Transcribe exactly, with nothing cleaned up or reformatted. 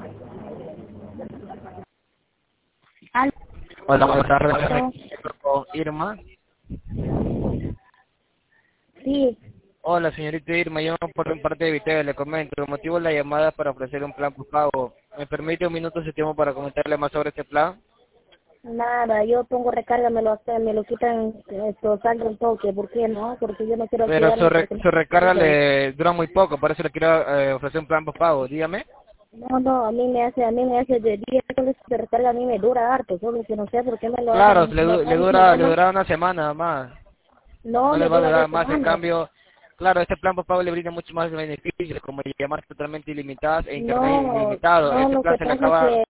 Aló. Hola, buenas tardes. Con Irma. Sí. Hola, señorita Irma. Yo por parte de Viteo le comento. El motivo de la llamada es para ofrecer un plan por pago. ¿Me permite un minuto de tiempo para comentarle más sobre este plan? Nada, yo pongo recarga, me lo hacen, me lo quitan, esto, salgo un toque. ¿Por qué no? Porque yo no quiero Pero su, quedarme re- porque no su recarga quiero. le dura muy poco, por eso le quiero eh, ofrecer un plan por pago. Dígame. No, no, a mí me hace, a mí me hace de diez soles de recarga, a mí me dura harto, solo que no sé por qué me lo Claro, hacen. le, No, du- le no, dura le no, dura una semana nada más. no, No le me va a dura dos durar más. En semanas. cambio, claro, este plan por pago le brinda mucho más beneficios, como llamadas totalmente ilimitadas e internet No, ilimitado. no, Este lo plan que se le pasa es acaba que